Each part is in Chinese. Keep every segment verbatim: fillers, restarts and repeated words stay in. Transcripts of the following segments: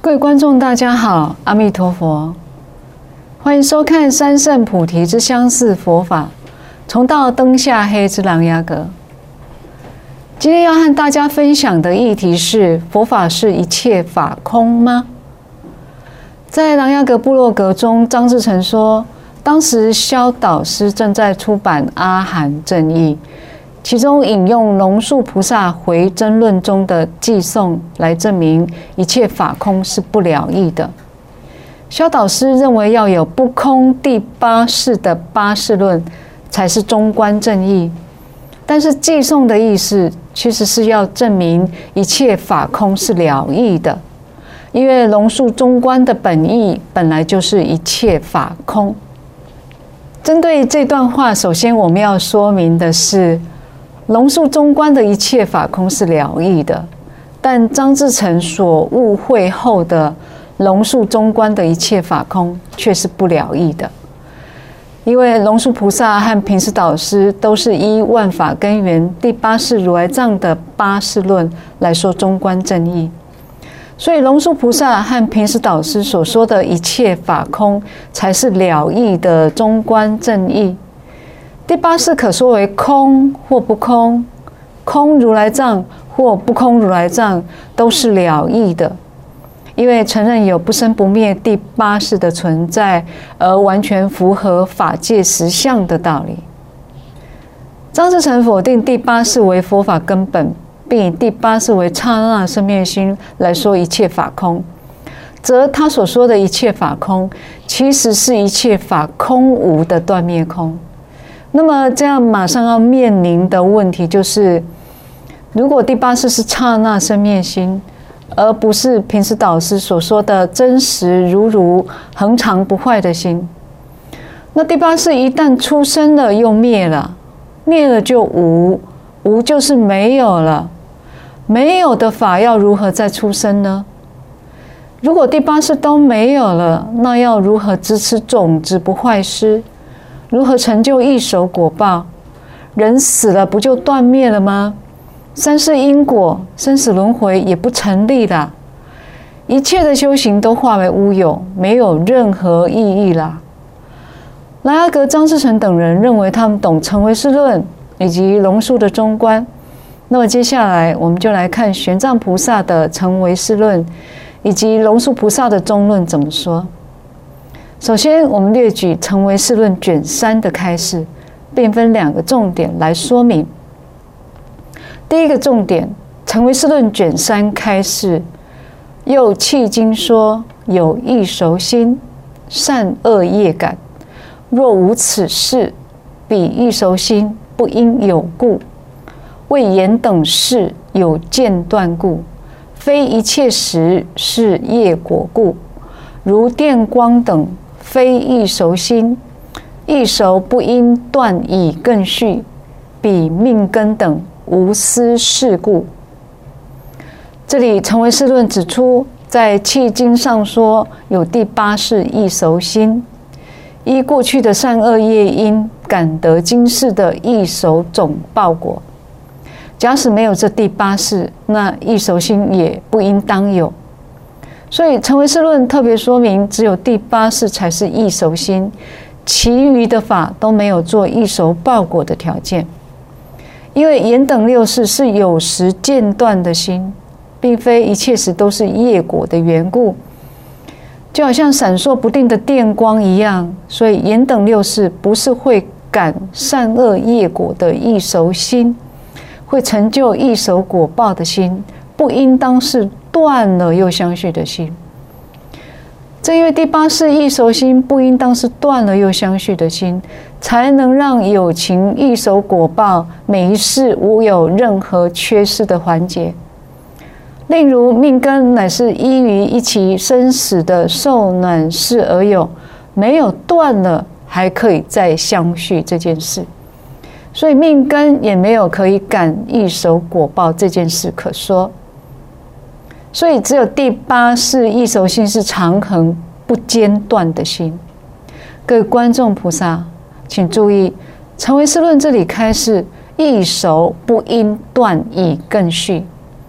各位观众，大家好，阿弥陀佛，欢迎收看三圣菩提之相似佛法，从到灯下黑之琅琊阁。今天要和大家分享的议题是：佛法是一切法空吗？在琅琊阁部落格中，张志成说，当时萧导师正在出版《阿含正义》，其中引用龙树菩萨回争论中的偈颂来证明一切法空是不了义的。萧导师认为要有不空第八世的八世论才是中观正义，但是偈颂的意思其实是要证明一切法空是了义的，因为龙树中观的本意本来就是一切法空。针对这段话，首先我们要说明的是，龙树中观的一切法空是了义的，但张志成所误会后的龙树中观的一切法空却是不了义的。因为龙树菩萨和平师导师都是依万法根源第八世如来藏的八世论来说中观正义，所以龙树菩萨和平师导师所说的一切法空才是了义的中观正义。第八世可说为空或不空，空如来藏或不空如来藏都是了义的，因为承认有不生不灭第八世的存在，而完全符合法界实相的道理。张志成否定第八世为佛法根本，并以第八世为刹那生灭心来说一切法空，则他所说的一切法空其实是一切法空无的断灭空。那么这样马上要面临的问题就是，如果第八世是刹那生灭心，而不是平师导师所说的真实如如恒常不坏的心，那第八世一旦出生了又灭了，灭了就无，无就是没有了，没有的法要如何再出生呢？如果第八世都没有了，那要如何支持种子不坏失？如何成就异熟果报？人死了不就断灭了吗？三世因果，生死轮回也不成立啦。一切的修行都化为乌有，没有任何意义啦。琅琊阁张志成等人认为他们懂成唯识论以及龙树的中观，那么接下来我们就来看玄奘菩萨的成唯识论以及龙树菩萨的中论怎么说。首先，我们列举成唯识论卷三的开示，并分两个重点来说明。第一个重点，成唯识论卷三开示，又契经说有异熟心，善恶业感，若无此事，彼异熟心不应有故，为言等事有间断故，非一切时是业果故，如电光等非异熟心，异熟不应断以更续，彼命根等无私事故。这里成唯识论指出，在契经上说有第八世异熟心，依过去的善恶业因感得今世的异熟总报果。假使没有这第八世，那异熟心也不应当有。所以成唯识论特别说明，只有第八世才是异熟心，其余的法都没有做异熟报果的条件。因为言等六识是有时间断的心，并非一切时都是业果的缘故，就好像闪烁不定的电光一样，所以言等六识不是会感善恶业果的异熟心，会成就异熟果报的心，不应当是断了又相续的心。正因为第八世异熟心不应当是断了又相续的心，才能让有情异熟果报每一世无有任何缺失的环节。例如命根乃是依于一期生死的受暖事而有，没有断了还可以再相续这件事，所以命根也没有可以感异熟果报这件事可说。所以只有第八世异熟心是常恒不间断的心。各位观众菩萨请注意，成唯识论这里开示异熟不应断以更续，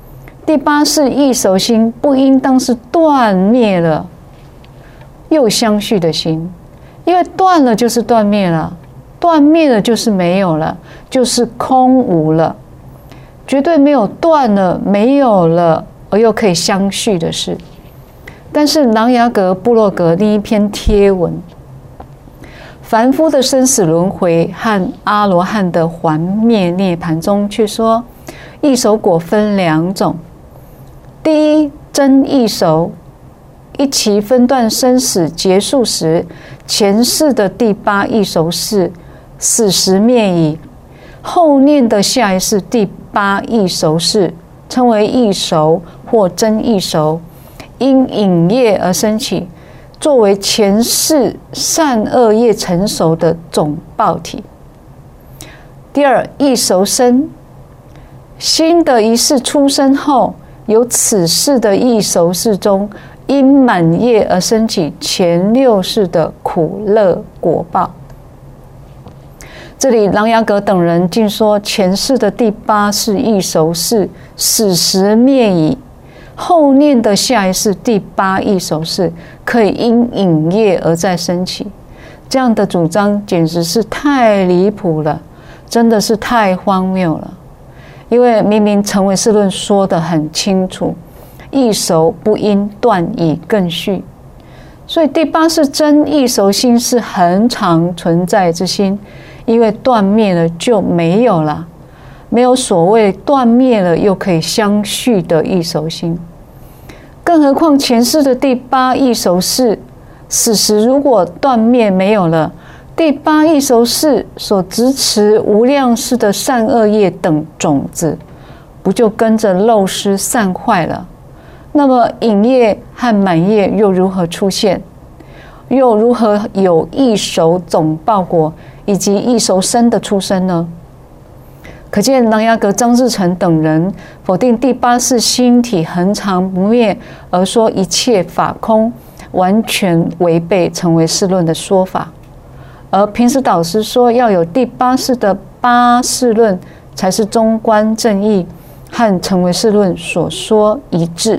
第八世异熟心不应当是断灭了又相续的心，因为断了就是断灭了，断灭了就是没有了，就是空无了，绝对没有断了没有了而又可以相续的事。但是琅琊阁部落格另一篇贴文，凡夫的生死轮回和阿罗汉的还灭涅盘中却说，异熟果分两种。第一，真异熟，一期分段生死结束时，前世的第八异熟是死时灭矣，后念的下一世第八异熟是称为异熟或真异熟，因引业而生起，作为前世善恶业成熟的总报体。第二，异熟生，新的一世出生后，由此世的异熟世中因满业而生起前六世的苦乐果报。这里琅琊阁等人竟说前世的第八世异熟是死时灭矣，后念的下一世第八异熟是可以因引业而再生起。这样的主张简直是太离谱了，真的是太荒谬了。因为明明成唯识论说得很清楚，异熟不应断以更续，所以第八世真异熟心是恒常存在之心，因为断灭了就没有了，没有所谓断灭了又可以相续的异熟心。更何况前世的第八异熟是死时如果断灭没有了，第八异熟是所执持无量世的善恶业等种子，不就跟着漏失散坏了？那么引业和满业又如何出现？又如何有异熟总报果以及异熟生的出生呢？可见琅琊阁张志成等人否定第八世心体恒常不灭，而说一切法空，完全违背成唯识论的说法。而平时导师说要有第八世的八识论才是中观正义，和成唯识论所说一致。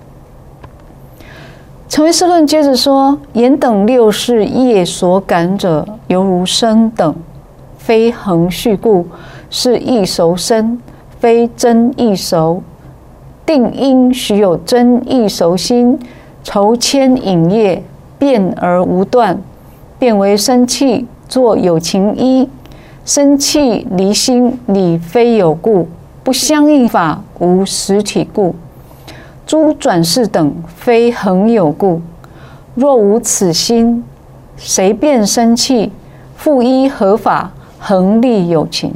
成唯识论接着说，言等六世业所感者，犹如生等，非恒续故，是异熟生，非真异熟。定因许有真异熟心，酬迁引业，变而无断，变为生气，作有情依。生气离心，理非有故，不相应法，无实体故。诸转世等，非恒有故。若无此心，谁变生气？复依何法，恒立有情？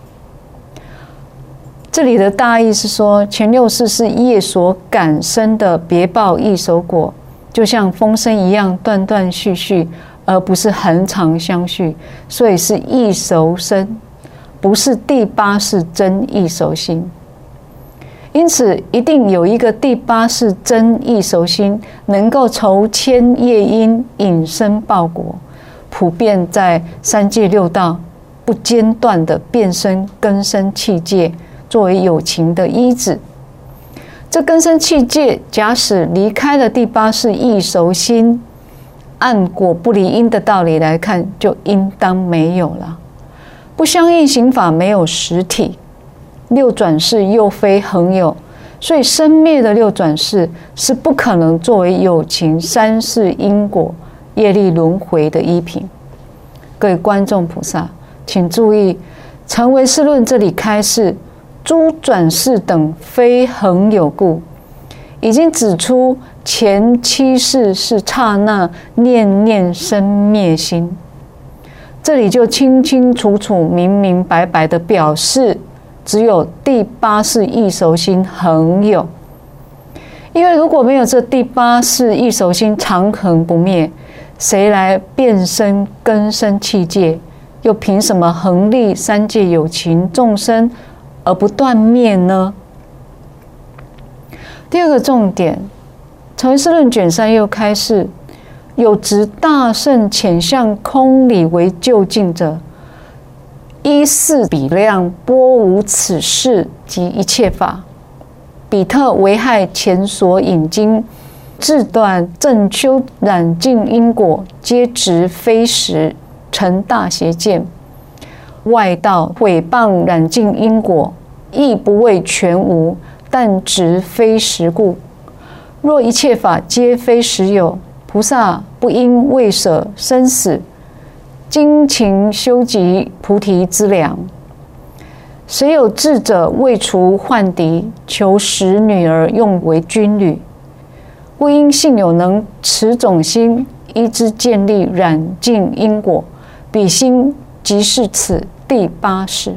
这里的大意是说，前六世是业所感生的别报异熟果，就像风声一样断断续续，而不是恒常相续，所以是异熟生，不是第八世真异熟心。因此，一定有一个第八世真异熟心，能够酬迁业因，引生报果，普遍在三界六道不间断的变生根生器界，作为有情的依止。这根生器界，假使离开了第八世异熟心，按果不离因的道理来看，就应当没有了。不相应行法没有实体，六转世又非恒有，所以生灭的六转世是不可能作为有情三世因果业力轮回的依凭。各位观众菩萨，请注意，成唯识论这里开示诸转世等非恒有故，已经指出前七世是刹那念念生灭心，这里就清清楚楚明明白白的表示，只有第八世异熟心恒有。因为如果没有这第八世异熟心常恒不灭，谁来变生根生器界？又凭什么恒立三界有情众生而不断灭呢？第二个重点，成唯识论卷三又开示，有执大圣浅相空理为究竟者，依四比量拨无此事及一切法。 彼特为害前所引经，自断正修染尽因果，皆执非实，成大邪见。外道毁谤染尽因果，亦不谓全无，但执非实故。若一切法皆非实有，菩萨不应为舍生死，精勤修集菩提之粮。谁有智者为除患敌，求使女儿用为军旅，故因信有能持种心，依之建立染尽因果，彼心即是此第八世。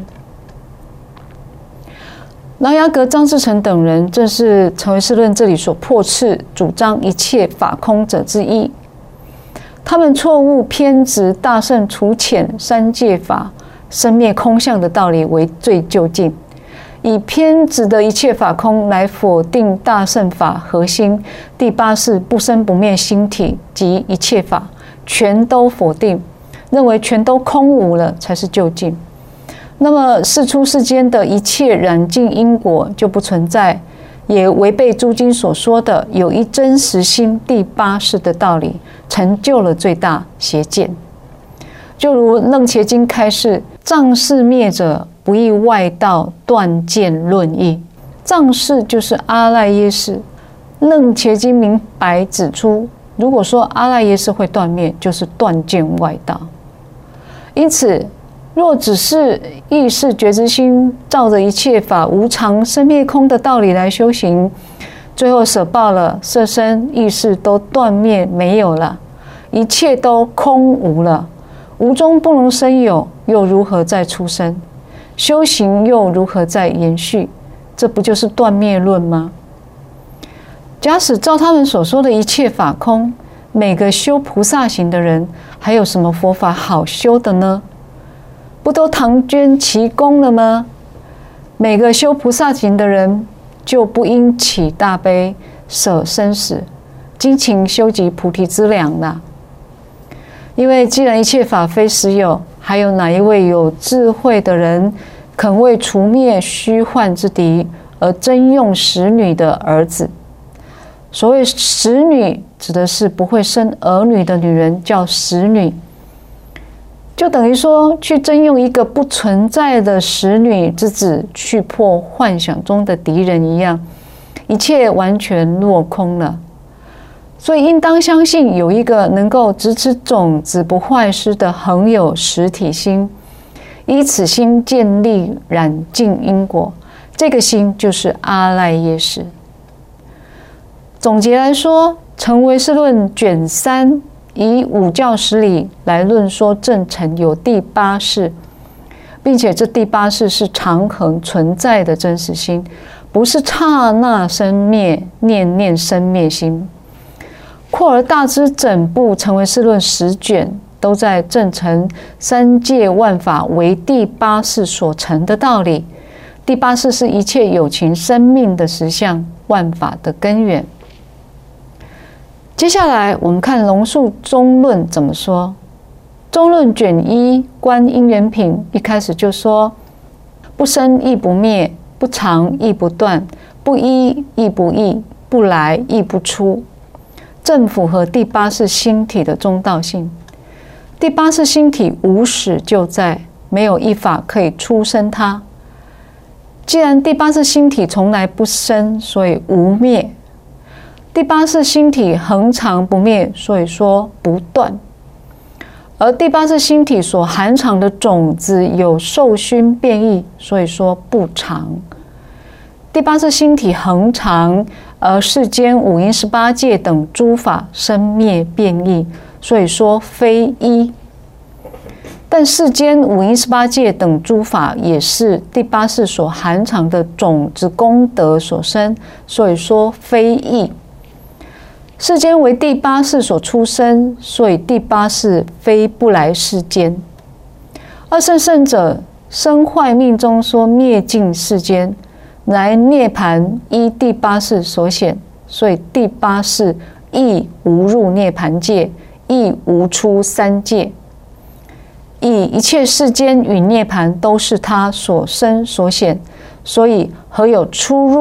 琅琊阁张志成等人正是成唯识论这里所破斥主张一切法空者之一。他们错误偏执大圣除浅三界法生灭空相的道理为最究竟，以偏执的一切法空来否定大圣法核心第八世不生不灭心体及一切法，全都否定，认为全都空无了才是究竟。那么世出世间的一切染尽因果就不存在，也违背诸经所说的有一真实心第八世的道理，成就了最大邪见。就如楞伽经开示，藏世灭者不亦外道断见论义。藏世就是阿赖耶识，楞伽经明白指出，如果说阿赖耶识会断灭，就是断见外道。因此若只是意识觉知心照着一切法无常生灭空的道理来修行，最后舍报了，色身意识都断灭没有了，一切都空无了，无中不能生有，又如何再出生？修行又如何再延续？这不就是断灭论吗？假使照他们所说的一切法空，每个修菩萨行的人还有什么佛法好修的呢？不都唐捐其功了吗？每个修菩萨行的人就不应起大悲，舍生死，精勤修集菩提之粮了。因为既然一切法非实有，还有哪一位有智慧的人肯为除灭虚幻之敌而征用使女的儿子？所谓使女，指的是不会生儿女的女人，叫使女。就等于说去征用一个不存在的使女之子去破幻想中的敌人一样，一切完全落空了。所以应当相信有一个能够直持种子不坏失的恒有实体心，依此心建立染尽因果，这个心就是阿赖耶识。总结来说，成唯识论卷三以五教十理来论说正成有第八世，并且这第八世是常恒存在的真实心，不是刹那生灭、念念生灭心。扩而大之，整部成唯识论十卷都在正成三界万法为第八世所成的道理。第八世是一切有情生命的实相，万法的根源。接下来我们看龙树中论怎么说。中论卷一观因缘品一开始就说：不生亦不灭，不常亦不断，不依亦不异，不来亦不出，正符合第八世心体的中道性。第八世心体无始就在，没有一法可以出生它。既然第八世心体从来不生，所以无灭。第八世心体恒常不灭，所以说不断。而第八世心体所含藏的种子有受熏变异，所以说不常。第八世心体恒常，而世间五阴十八界等诸法生灭变异，所以说非一。但世间五阴十八界等诸法也是第八世所含藏的种子功德所生，所以说非异。世间为第八世所出生，所以第八世非不来世间。二圣圣者生坏命中说灭尽世间，来涅槃依第八世所显，所以第八世亦无入涅槃界，亦无出三界。以一切世间与涅槃都是他所生所显，所以何有出入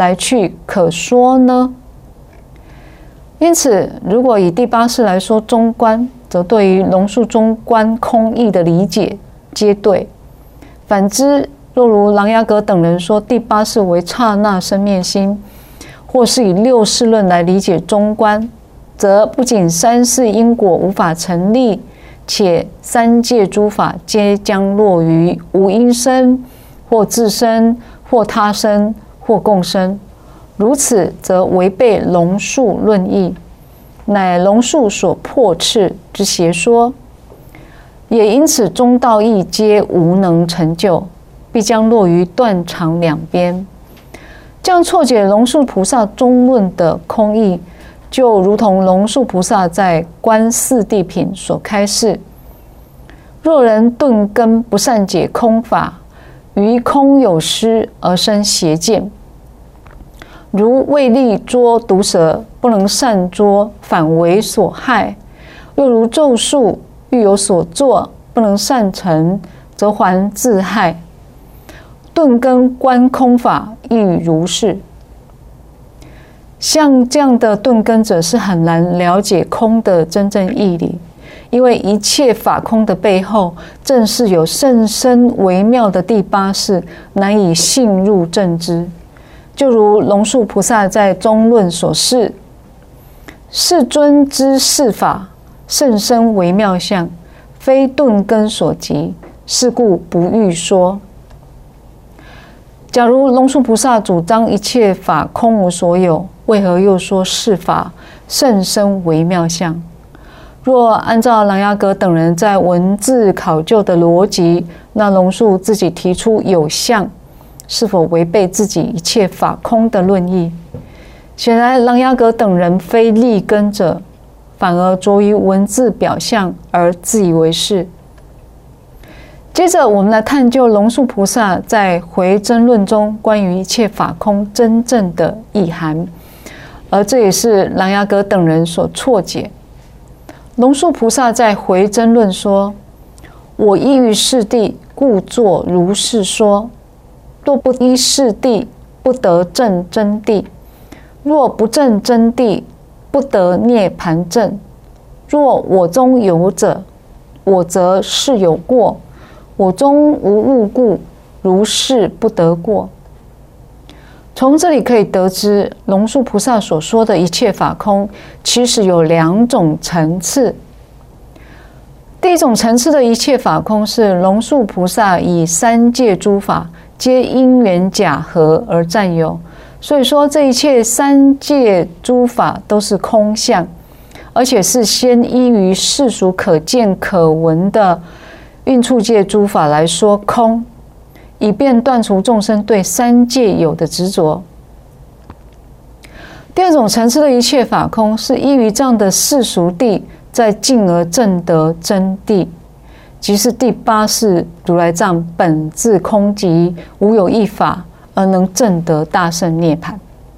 来去可说呢？因此，如果以第八世来说中观，则对于龙树中观空义的理解皆对。反之，若如琅琊阁等人说第八世为刹那生灭心，或是以六世论来理解中观，则不仅三世因果无法成立，且三界诸法皆将落于无因生，或自生，或他生，或共生。如此，则违背龙树论义，乃龙树所破斥之邪说。也因此，中道义皆无能成就，必将落于断肠两边。这样错解龙树菩萨中论的空义，就如同龙树菩萨在观四谛品所开示：若人顿根不善解空法，于空有失而生邪见，如为利捉毒蛇，不能善捉，反为所害；又如咒术欲有所作，不能善成，则还自害。顿根观空法亦如是。像这样的顿根者是很难了解空的真正义理，因为一切法空的背后，正是有甚深微妙的第八世难以信入正知。就如龙树菩萨在中论所示：世尊之事法，甚深微妙相，非顿根所及，是故不欲说。假如龙树菩萨主张一切法空无所有，为何又说是法甚深微妙相？若按照琅琊阁等人在文字考究的逻辑，那龙树自己提出有相，是否违背自己一切法空的论义？显然，琅琊阁等人非立根者，反而着于文字表象而自以为是。接着，我们来探究龙树菩萨在回真论中关于一切法空真正的意涵，而这也是琅琊阁等人所错解。龙树菩萨在回真论说：“我依于是谛，故作如是说。若不依是谛，不得证真谛；若不证真谛，不得涅盘证。若我中有者，我则是有过。我中无物故，如是不得过。”从这里可以得知，龙树菩萨所说的一切法空，其实有两种层次。第一种层次的一切法空，是龙树菩萨以三界诸法皆因缘假合而占有，所以说这一切三界诸法都是空相，而且是先依于世俗可见可闻的蕴处界诸法来说空，以便断除众生对三界有的执着。第二种层次的一切法空，是依于这样的世俗谛，再进而证得真谛，即是第八世如来藏本自空寂，无有一法，而能证得大圣涅槃。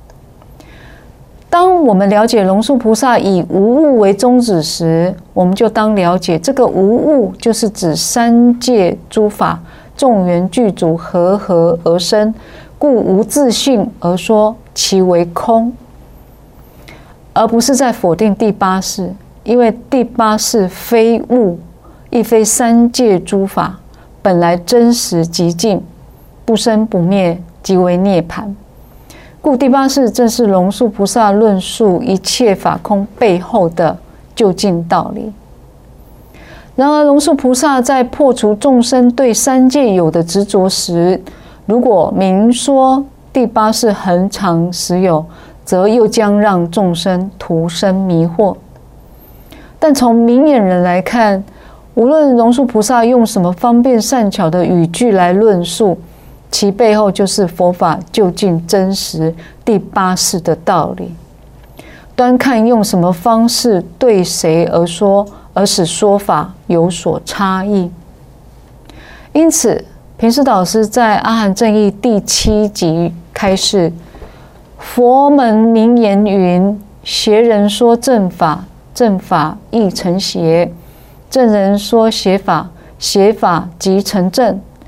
当我们了解龙树菩萨以无物为宗旨时，我们就当了解这个无物就是指三界诸法众缘具足和合而生，故无自性而说其为空，而不是在否定第八世，因为第八世非物，亦非三界诸法，本来真实极尽，不生不灭，即为涅槃。故第八世正是龙树菩萨论述一切法空背后的究竟道理。然而，龙树菩萨在破除众生对三界有的执着时，如果明说第八世恒常实有，则又将让众生徒生迷惑。但从明眼人来看，无论龙树菩萨用什么方便善巧的语句来论述，其背后就是佛法究竟真实第八世的道理。端看用什么方式对谁而说，而使说法有所差异。因此，平师导师在《阿含正义》第七集开示：佛门名言云，邪人说正法，正法亦成邪；正人说邪法，邪法即成正。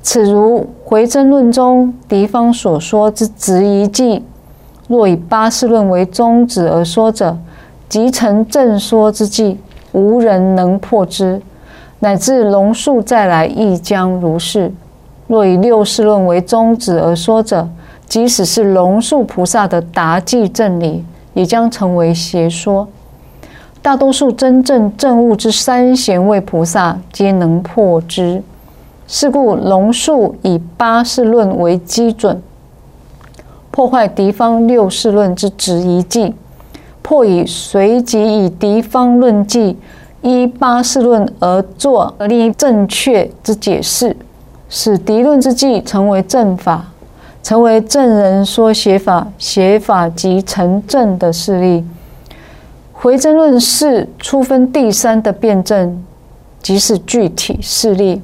此如回真论中敌方所说之质疑计，若以八事论为宗旨而说者，即成正说之计，无人能破之，乃至龙树再来亦将如是。若以六事论为宗旨而说者，即使是龙树菩萨的达记正理，也将成为邪说。大多数真正证悟之三贤位菩萨，皆能破之。是故龙树以八事论为基准，破坏敌方六事论之质疑计，破以随即以敌方论计依八事论而作而立正确之解释，使敌论之计成为正法，成为正人说邪法，邪法即成正的事例。回真论是初分第三的辩证，即是具体事例。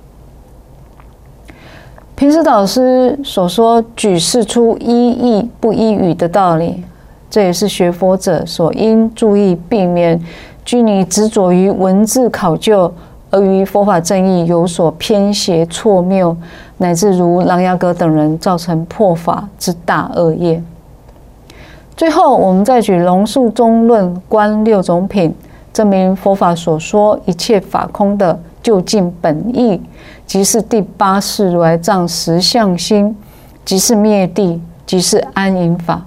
平时导师所说举示出依义不依语的道理，这也是学佛者所应注意避免拘泥执着于文字考究，而于佛法正义有所偏斜错谬，乃至如琅琊阁等人造成破法之大恶业。最后，我们再举龙树中论观六种品，证明佛法所说一切法空的究竟本意，即是第八世如来藏实相心，即是灭地，即是安隐法。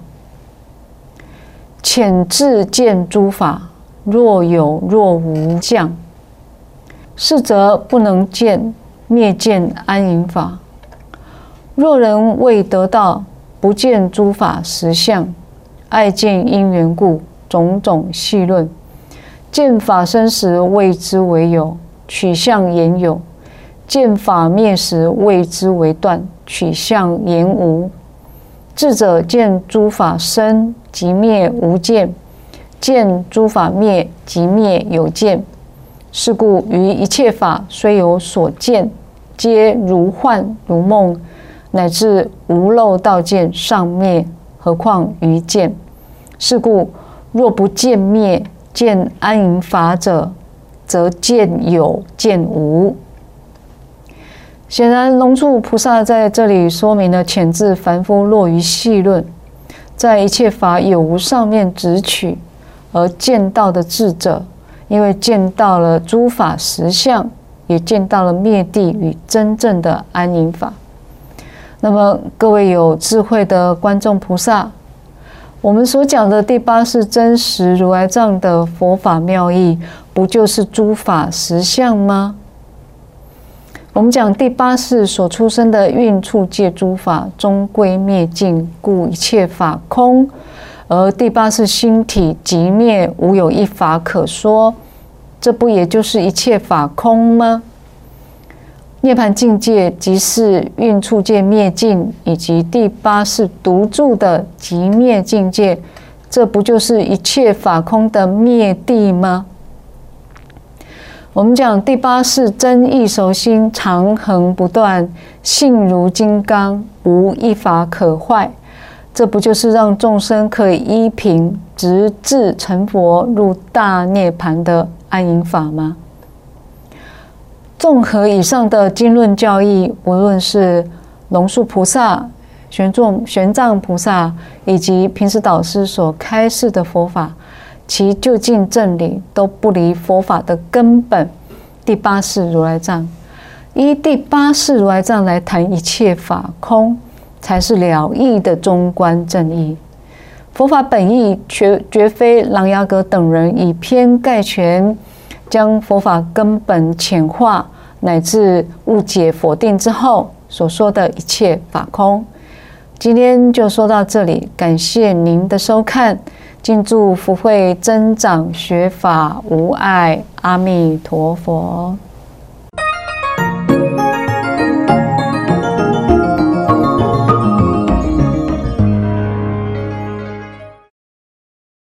浅智见诸法，若有若无相，是则不能见灭见安隐法。若人未得道，不见诸法实相，爱见因缘故，种种细论，见法生时谓之为有，取相言有；见法灭时谓之为断，取相言无。智者见诸法生即灭无见，见诸法灭即灭有见。是故于一切法虽有所见，皆如幻如梦，乃至无漏道见尚灭，何况于见？是故若不见灭见安隐法者，则见有见无。显然，龙树菩萨在这里说明了浅智凡夫落于细论，在一切法有无上面直取，而见到的智者，因为见到了诸法实相，也见到了灭地与真正的安隐法。那么，各位有智慧的观众菩萨，我们所讲的第八世真实如来藏的佛法妙义，不就是诸法实相吗？我们讲第八世所出生的蕴处界诸法，终归灭尽，故一切法空。而第八世心体即灭，无有一法可说，这不也就是一切法空吗？涅槃境界即是蕴处界灭尽，以及第八世独住的即灭境界，这不就是一切法空的灭地吗？我们讲第八世真意熟心，长恒不断，性如金刚，无一法可坏。这不就是让众生可以依凭直至成佛，入大涅槃的安隐法吗？综合以上的经论教义，无论是龙树菩萨、玄奘玄奘菩萨以及平时导师所开示的佛法，其究竟正理都不离佛法的根本，第八世如来藏。依第八世如来藏来谈一切法空，才是了义的中观正义。佛法本意绝绝非琅琊阁等人以偏概全，将佛法根本浅化，乃至误解否定之后所说的一切法空。今天就说到这里，感谢您的收看，敬祝福慧增长，学法无碍，阿弥陀佛。